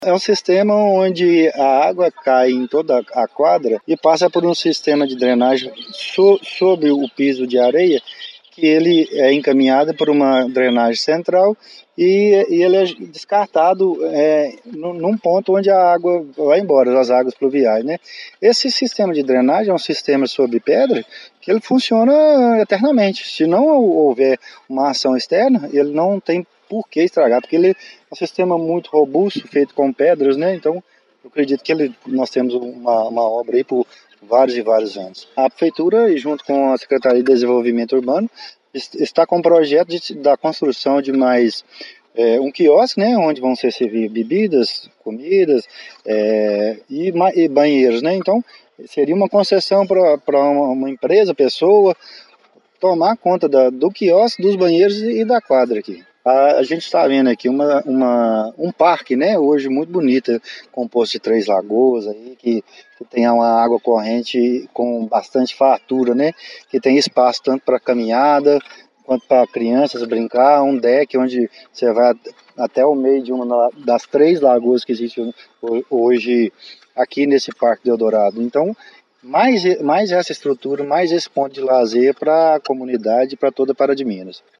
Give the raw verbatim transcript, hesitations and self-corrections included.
É um sistema onde a água cai em toda a quadra e passa por um sistema de drenagem so, sobre o piso de areia, que ele é encaminhado por uma drenagem central e, e ele é descartado é, num ponto onde a água vai embora, as águas pluviais, né? Esse sistema de drenagem é um sistema sobre pedra que ele funciona eternamente. Se não houver uma ação externa, ele não tem por que estragar, porque ele é um sistema muito robusto, feito com pedras, né? Então, eu acredito que ele, nós temos uma, uma obra aí por vários e vários anos. A Prefeitura, junto com a Secretaria de Desenvolvimento Urbano, está com um projeto de, da construção de mais é, um quiosque, né, onde vão ser servir bebidas, comidas é, e, e banheiros, né? Então, seria uma concessão para uma, uma empresa, pessoa, tomar conta da, do quiosque, dos banheiros e da quadra aqui. A, a gente está vendo aqui uma, uma, um parque, né, hoje muito bonito, composto de três lagoas, aí, que, que tem uma água corrente com bastante fartura, né, que tem espaço tanto para caminhada, quanto para crianças brincar, um deck onde você vai até o meio de uma das três lagoas que existem hoje aqui nesse Parque de Eldorado. Então, mais, mais essa estrutura, mais esse ponto de lazer para a comunidade e para toda a Pará de Minas.